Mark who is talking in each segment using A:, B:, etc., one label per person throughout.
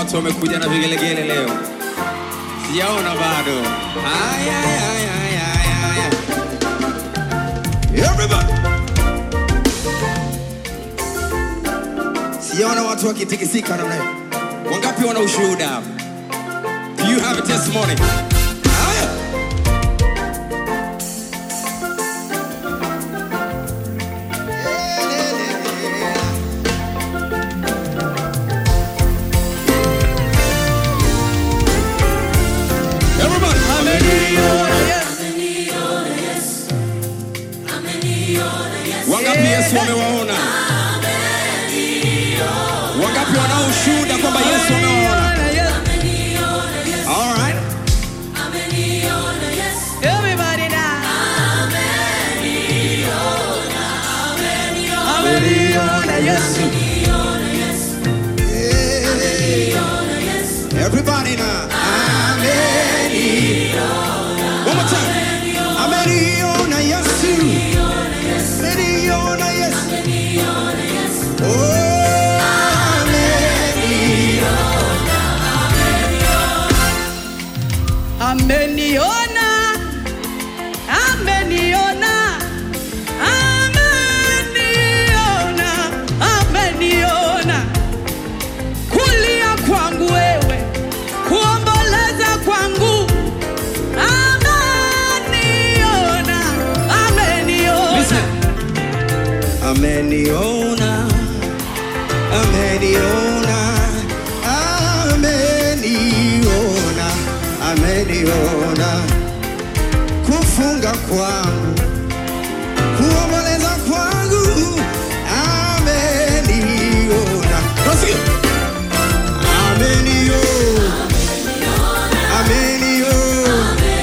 A: watu wamekuja na vigelegele leo. Sijaona bado. Everybody. Sijaona watu wakitikisika namna hiyo. Wangapi wana ushuhuda hapa? Do you have a testimony? Wangapi Yesu amewaona? Wangapi wana ushuhuda kwamba Yesu amewaona? All right.
B: Everybody now.
A: Everybody now. One more time. Ameniona Yesu. Ameniona Yesu. Oh,
B: Ameniona, ameniona, ameniona, ameniona. Kulia kwangu wewe, kuomboleza kwangu. Ameniona, ameniona.
A: listen. Ameniona, ameniona, ameniona, ameniona. Kufunga kwangu, kuomboleza kwangu, ameniona. Nasikia? Ameniona, ameniona,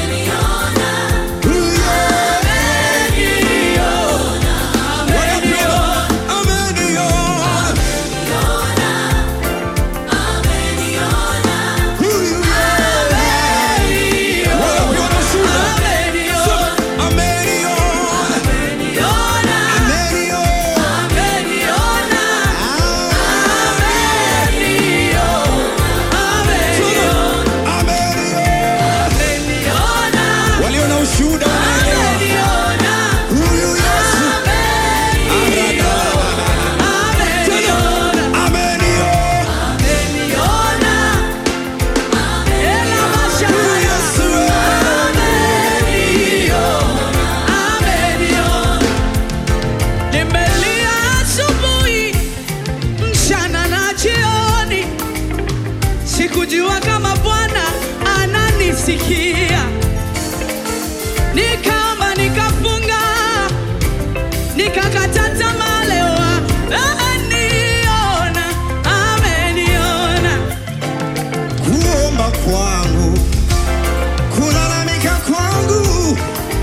B: sikujua kama Bwana ananisikia. Nikaomba, nikafunga, nikakata tamaa leo. Ameniona, ameniona.
A: kuomba kwangu, kulalamika kwangu,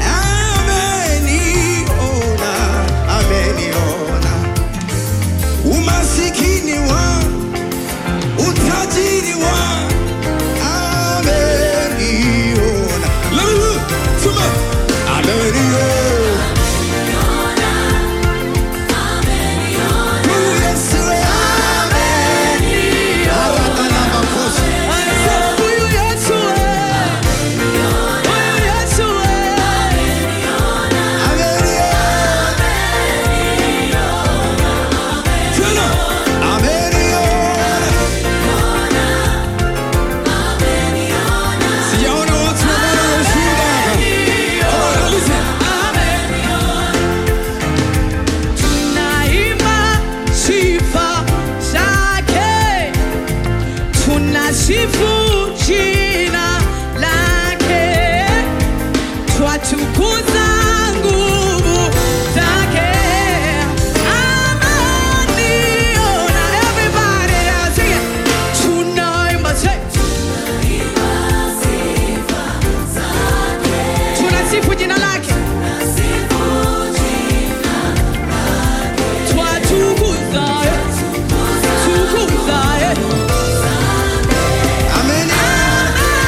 A: ameniona, ameniona. Umasikini wangu, utajiri wangu, ameniona. Sema, ameniona.
B: Sifu jina lake, twatukuza nguvu zake. Ameniona. Everybody sing it. Tunaimba, say. Tunasifu jina lake. Twatukuza, tukuza.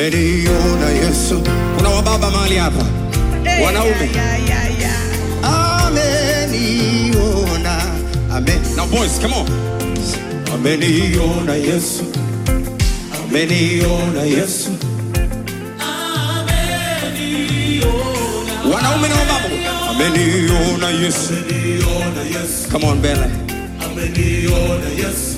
A: ameniona Yesu. Kuna wababa mahali hapa, wanaume. Ameniona, amen. Now boys, come on. Ameniona Yesu, ameniona Yesu, wanaume na wababa. Ameniona Yesu, ameniona Yesu. Come on, Bella. Ameniona Yesu.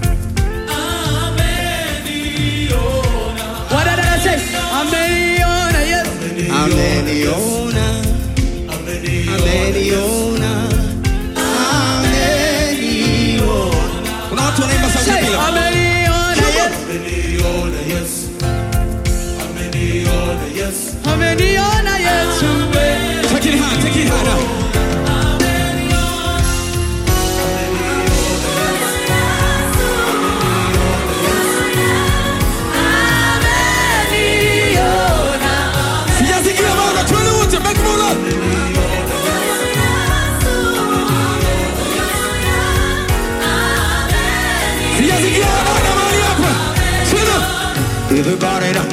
B: What did I say? Ameniona Yesu.
A: Ameniona, ameniona, ameniona. Kuna watu wanaimba sauti bila.
B: Ameniona Yesu.
A: Ameniona Yesu, ameniona Yesu,
B: ameniona Yesu.
A: Take it high, take it high now. Everybody now.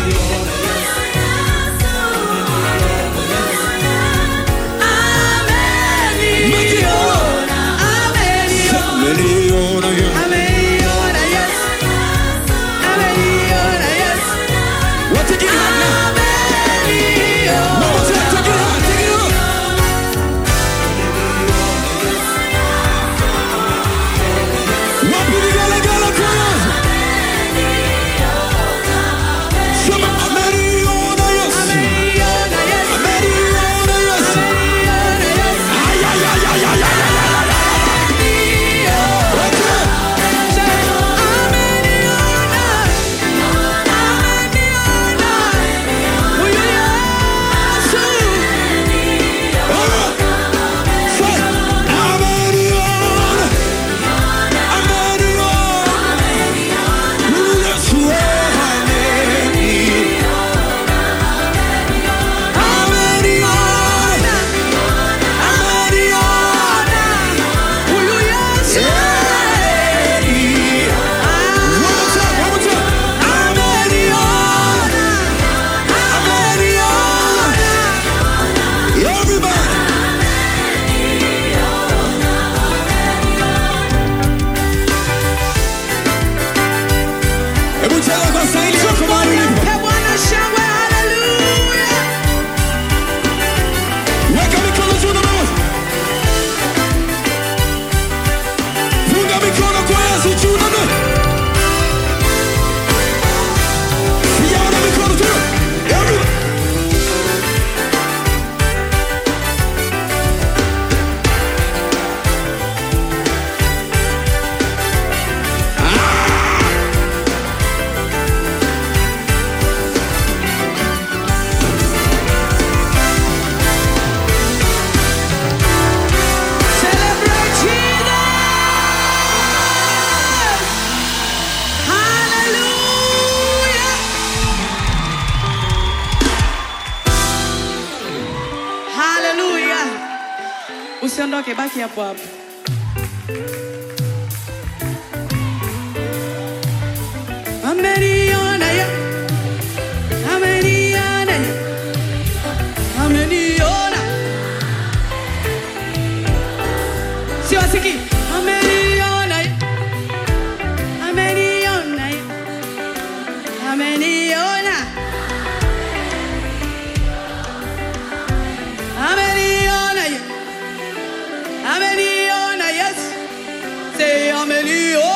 B: Usiondoke, baki hapo hapo. Ameniona Yesu. Ameniona Yesu. Ameniona. Siwasiki. Ameniona Yesu. Ameniona Yesu. Ameniona. Ameniona Yesu. Ameniona Yesu. Say ameniona.